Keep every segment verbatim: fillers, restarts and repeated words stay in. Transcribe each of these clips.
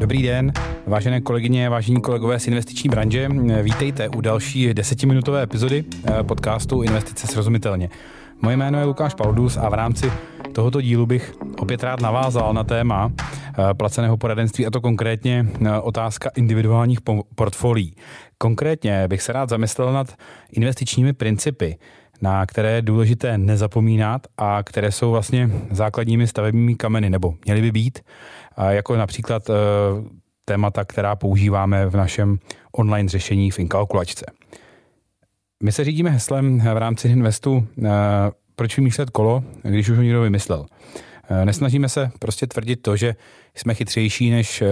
Dobrý den, vážené kolegyně, vážení kolegové z investiční branže. Vítejte u další desetiminutové epizody podcastu Investice srozumitelně. Moje jméno je Lukáš Paldus a v rámci tohoto dílu bych opět rád navázal na téma placeného poradenství, a to konkrétně otázka individuálních portfolií. Konkrétně bych se rád zamyslel nad investičními principy, na které je důležité nezapomínat a které jsou vlastně základními stavebními kameny, nebo měly by být, jako například témata, která používáme v našem online řešení v Inkalkulačce. My se řídíme heslem v rámci Investu, proč vymýšlet kolo, když už ho někdo vymyslel. Nesnažíme se prostě tvrdit to, že jsme chytřejší než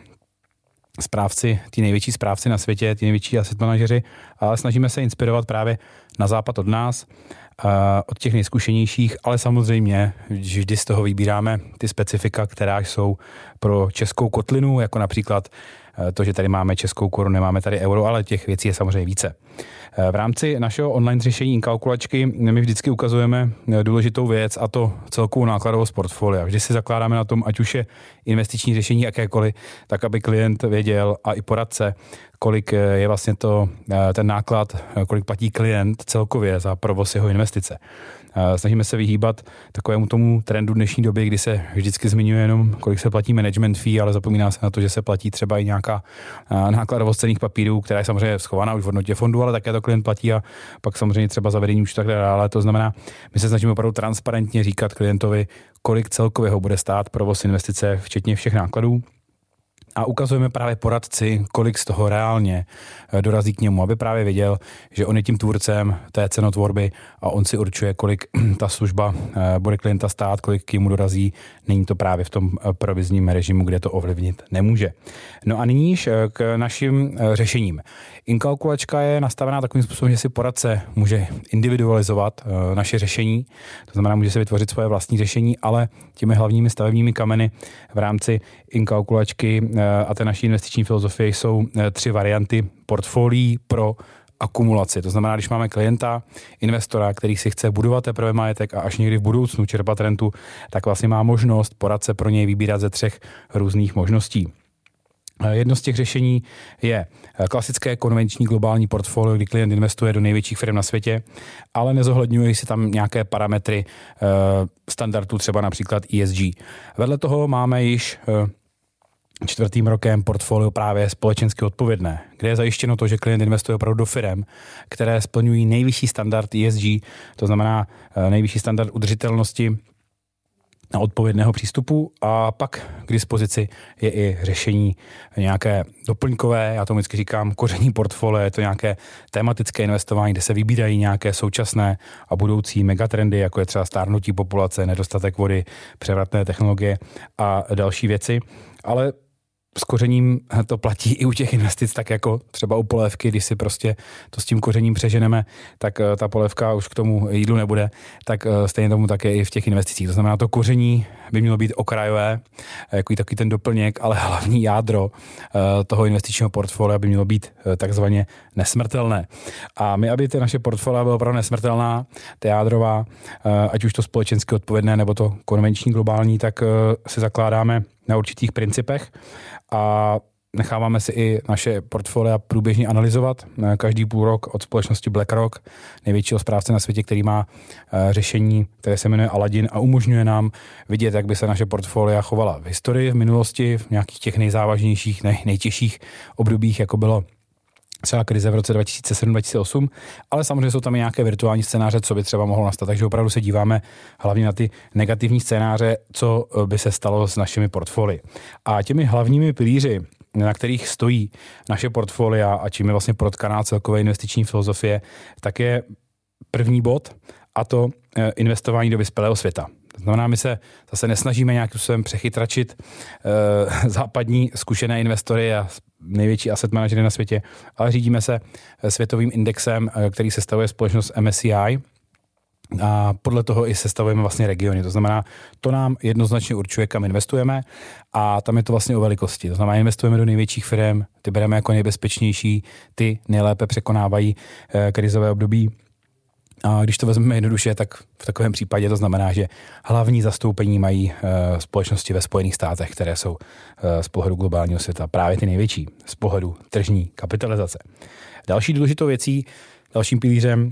správci, ty největší správci na světě, ty největší asset manažeři, ale snažíme se inspirovat právě na západ od nás, od těch nejzkušenějších, ale samozřejmě vždy z toho vybíráme ty specifika, která jsou pro českou kotlinu, jako například to, že tady máme českou korunu, nemáme tady euro, ale těch věcí je samozřejmě více. V rámci našeho online řešení Inkalkulačky my vždycky ukazujeme důležitou věc, a to celkovou nákladovost portfolia. Vždy si zakládáme na tom, ať už je investiční řešení jakékoliv, tak aby klient věděl a i poradce, kolik je vlastně to, ten náklad, kolik platí klient celkově za provoz jeho investice. Snažíme se vyhýbat takovému tomu trendu dnešní doby, kdy se vždycky zmiňuje jenom, kolik se platí management fee, ale zapomíná se na to, že se platí třeba i nějaká nákladovost cenných papírů, která je samozřejmě schovaná už v hodnotě fondu, ale také to klient platí a pak samozřejmě třeba zavedení účtu tak dále. To znamená, my se snažíme opravdu transparentně říkat klientovi, kolik celkově ho bude stát provoz investice, včetně všech nákladů. A ukazujeme právě poradci, kolik z toho reálně dorazí k němu, aby právě věděl, že on je tím tvůrcem té cenotvorby a on si určuje, kolik ta služba bude klienta stát, kolik k němu dorazí. Není to právě v tom provizním režimu, kde to ovlivnit nemůže. No a nyní již k našim řešením. Inkalkulačka je nastavená takovým způsobem, že si poradce může individualizovat naše řešení, to znamená, může se vytvořit svoje vlastní řešení, ale těmi hlavními stavebními kameny v rámci Inkalkulačky a té naší investiční filozofie jsou tři varianty portfolií pro akumulaci. To znamená, když máme klienta, investora, který si chce budovat teprve majetek a až někdy v budoucnu čerpat rentu, tak vlastně má možnost poradce pro něj vybírat ze třech různých možností. Jedno z těch řešení je klasické konvenční globální portfolio, kdy klient investuje do největších firm na světě, ale nezohledňuje si tam nějaké parametry standardů, třeba například E S G. Vedle toho máme již čtvrtým rokem portfolio právě společensky odpovědné, kde je zajištěno to, že klient investuje opravdu do firem, které splňují nejvyšší standard E S G, to znamená nejvyšší standard udržitelnosti a odpovědného přístupu, a pak k dispozici je i řešení nějaké doplňkové, já tomu vždycky říkám koření portfolio, je to nějaké tematické investování, kde se vybírají nějaké současné a budoucí megatrendy, jako je třeba stárnutí populace, nedostatek vody, převratné technologie a další věci, ale s kořením to platí i u těch investic, tak jako třeba u polévky, když si prostě to s tím kořením přeženeme, tak ta polévka už k tomu jídlu nebude, tak stejně tomu také i v těch investicích. To znamená, to koření by mělo být okrajové, jako i takový ten doplněk, ale hlavní jádro toho investičního portfolia by mělo být takzvaně nesmrtelné. A my, aby ty naše portfolia byla opravdu nesmrtelná, ta jádrová, ať už to společensky odpovědné nebo to konvenční globální, tak si zakládáme na určitých principech a necháváme si i naše portfolia průběžně analyzovat každý půl rok od společnosti BlackRock, největšího správce na světě, který má řešení, které se jmenuje Aladdin a umožňuje nám vidět, jak by se naše portfolia chovala v historii, v minulosti, v nějakých těch nejzávažnějších, nej, nejtěžších obdobích, jako bylo třeba krize v roce dva tisíce sedm dva tisíce osm, ale samozřejmě jsou tam i nějaké virtuální scénáře, co by třeba mohlo nastat, takže opravdu se díváme hlavně na ty negativní scénáře, co by se stalo s našimi portfolii. A těmi hlavními pilíři, na kterých stojí naše portfolia a čím je vlastně protkaná celkové investiční filozofie, tak je první bod, a to investování do vyspělého světa. To znamená, my se zase nesnažíme nějakým způsobem přechytračit e, západní zkušené investory a největší asset manažery na světě, ale řídíme se světovým indexem, který sestavuje společnost M S C I, a podle toho i sestavujeme vlastně regiony. To znamená, to nám jednoznačně určuje, kam investujeme, a tam je to vlastně o velikosti. To znamená, investujeme do největších firm, ty bereme jako nejbezpečnější, ty nejlépe překonávají e, krizové období. A když to vezmeme jednoduše, tak v takovém případě to znamená, že hlavní zastoupení mají e, společnosti ve Spojených státech, které jsou e, z pohledu globálního světa právě ty největší, z pohledu tržní kapitalizace. Další důležitou věcí, dalším pilířem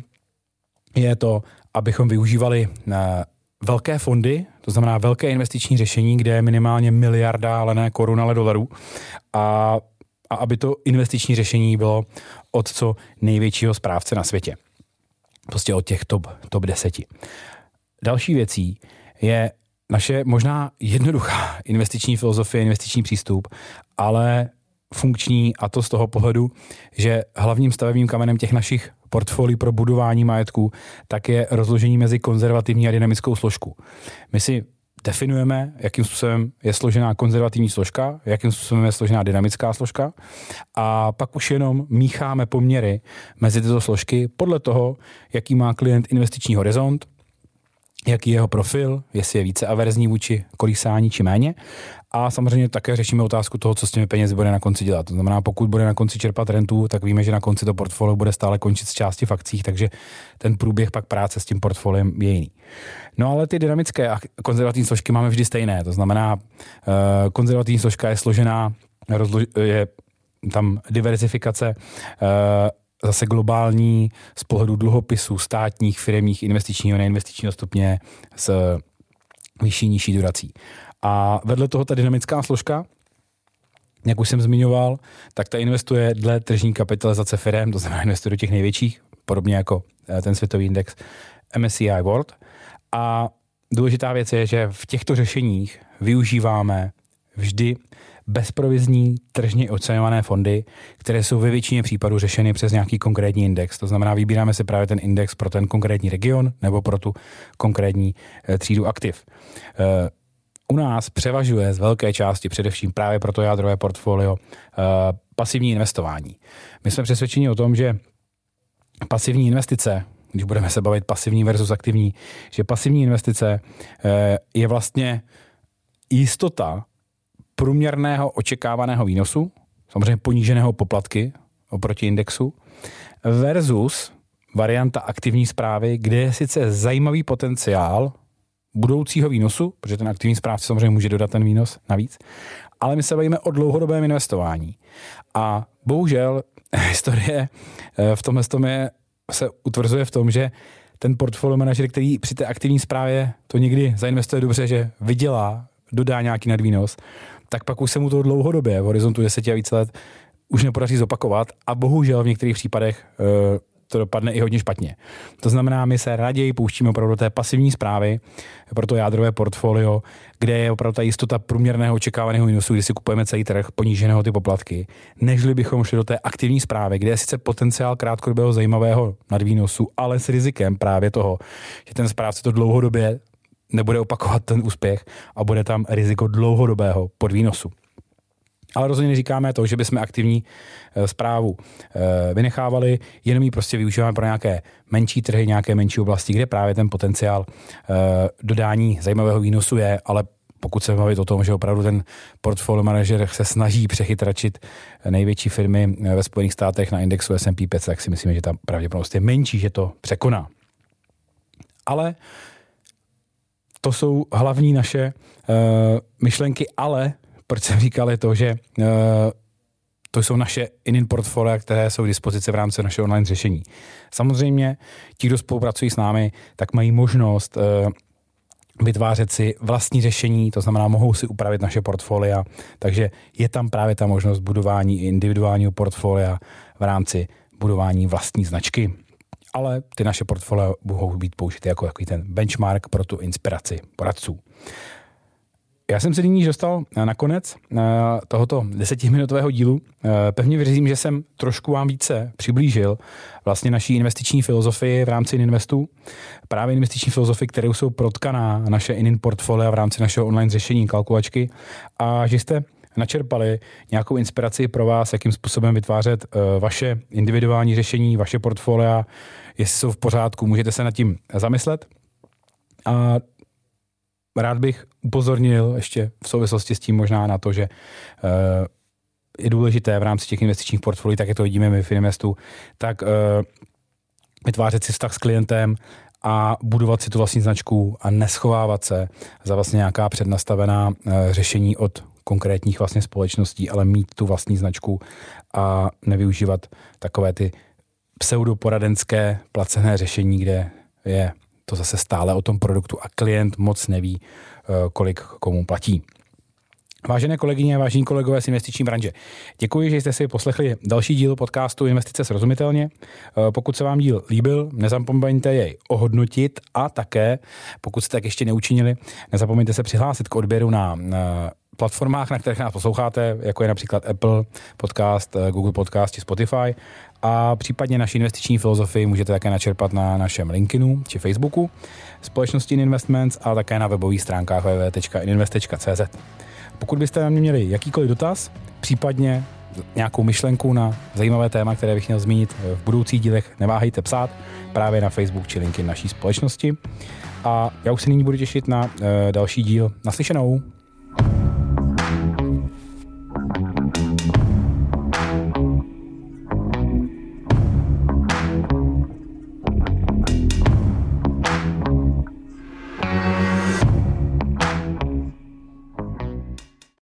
je to, abychom využívali e, velké fondy, to znamená velké investiční řešení, kde je minimálně miliarda, ale ne korun, ale dolarů. A, a aby to investiční řešení bylo od co největšího správce na světě. Prostě od těch top, top deseti. Další věcí je naše možná jednoduchá investiční filozofie, investiční přístup, ale funkční, a to z toho pohledu, že hlavním stavebním kamenem těch našich portfolií pro budování majetku tak je rozložení mezi konzervativní a dynamickou složku. My si definujeme, jakým způsobem je složená konzervativní složka, jakým způsobem je složená dynamická složka a pak už jenom mícháme poměry mezi tyto složky podle toho, jaký má klient investiční horizont, jaký je jeho profil, jestli je více averzní vůči kolísání či méně. A samozřejmě také řešíme otázku toho, co s těmi penězi bude na konci dělat. To znamená, pokud bude na konci čerpat rentu, tak víme, že na konci to portfolio bude stále končit z části v akcích, takže ten průběh pak práce s tím portfoliem je jiný. No ale ty dynamické a konzervativní složky máme vždy stejné. To znamená, konzervativní složka je složená, je tam diverzifikace, zase globální z pohledu dluhopisů, státních, firemních, investičního, neinvestičního stupně s vyšší, nižší durací. A vedle toho ta dynamická složka, jak už jsem zmiňoval, tak ta investuje dle tržní kapitalizace firem, to znamená investuje do těch největších, podobně jako ten světový index M S C I World. A důležitá věc je, že v těchto řešeních využíváme vždy bezprovizní tržně oceňované fondy, které jsou ve většině případů řešeny přes nějaký konkrétní index. To znamená, vybíráme si právě ten index pro ten konkrétní region nebo pro tu konkrétní třídu aktiv. U nás převažuje z velké části především právě pro to jádrové portfolio pasivní investování. My jsme přesvědčeni o tom, že pasivní investice, když budeme se bavit pasivní versus aktivní, že pasivní investice je vlastně jistota průměrného očekávaného výnosu, samozřejmě poníženého poplatky oproti indexu, versus varianta aktivní správy, kde je sice zajímavý potenciál budoucího výnosu, protože ten aktivní správce samozřejmě může dodat ten výnos navíc, ale my se bavíme o dlouhodobém investování. A bohužel historie v tomhle je, se utvrzuje v tom, že ten portfolio manažer, který při té aktivní správě to někdy zainvestuje dobře, že vydělá, dodá nějaký nadvýnos, tak pak už se mu to dlouhodobě v horizontu deseti a více let už nepodaří zopakovat a bohužel v některých případech e, to dopadne i hodně špatně. To znamená, my se raději pouštíme opravdu do té pasivní správy pro to jádrové portfolio, kde je opravdu ta jistota průměrného očekávaného výnosu, kdy si kupujeme celý trh, poníženého ty poplatky, nežli bychom šli do té aktivní správy, kde je sice potenciál krátkodobého zajímavého nadvýnosu, ale s rizikem právě toho, že ten správce to dlouhodobě nebude opakovat ten úspěch a bude tam riziko dlouhodobého podvýnosu. Ale rozhodně neříkáme to, že bychom aktivní e, správu e, vynechávali, jenom ji prostě využíváme pro nějaké menší trhy, nějaké menší oblasti, kde právě ten potenciál e, dodání zajímavého výnosu je, ale pokud se bavit o tom, že opravdu ten portfolio manažer se snaží přechytračit největší firmy ve Spojených státech na indexu S and P pět set, tak si myslíme, že ta pravděpodobnost je menší, že to překoná. Ale to jsou hlavní naše uh, myšlenky, ale proč jsem říkal je to, že uh, to jsou naše in portfolia, které jsou k dispozici v rámci našeho online řešení. Samozřejmě ti, kdo spolupracují s námi, tak mají možnost uh, vytvářet si vlastní řešení, to znamená, mohou si upravit naše portfolia, takže je tam právě ta možnost budování individuálního portfolia v rámci budování vlastní značky. Ale ty naše portfolia mohou být použity jako takový ten benchmark pro tu inspiraci poradců. Já jsem se nyní dostal na konec tohoto desetiminutového dílu. Pevně věřím, že jsem trošku vám více přiblížil vlastně naší investiční filozofii v rámci Ininvestu. Právě investiční filozofii, kterou jsou protkaná naše in portfolia v rámci našeho online řešení kalkulačky a že jste načerpali nějakou inspiraci pro vás, jakým způsobem vytvářet vaše individuální řešení, vaše portfolia, jestli jsou v pořádku, můžete se nad tím zamyslet. A rád bych upozornil ještě v souvislosti s tím možná na to, že je důležité v rámci těch investičních portfolií, tak jak to vidíme my v Ininvestu, tak vytvářet si vztah s klientem a budovat si tu vlastní značku a neschovávat se za vlastně nějaká přednastavená řešení od konkrétních vlastně společností, ale mít tu vlastní značku a nevyužívat takové ty pseudoporadenské placené řešení, kde je to zase stále o tom produktu a klient moc neví, kolik komu platí. Vážené kolegyně, vážení kolegové z investiční branže, děkuji, že jste si poslechli další díl podcastu Investice srozumitelně. Pokud se vám díl líbil, nezapomeňte jej ohodnotit a také, pokud jste tak ještě neučinili, nezapomeňte se přihlásit k odběru na platformách, na kterých nás posloucháte, jako je například Apple Podcast, Google Podcast či Spotify, a případně naši investiční filozofii můžete také načerpat na našem LinkedInu či Facebooku společnosti Investments a také na webových stránkách w w w tečka ininvest tečka c z. Pokud byste na mě měli jakýkoliv dotaz, případně nějakou myšlenku na zajímavé téma, které bych měl zmínit v budoucích dílech, neváhejte psát právě na Facebook či LinkedIn naší společnosti. A já už se nyní budu těšit na další díl. Naslyšenou.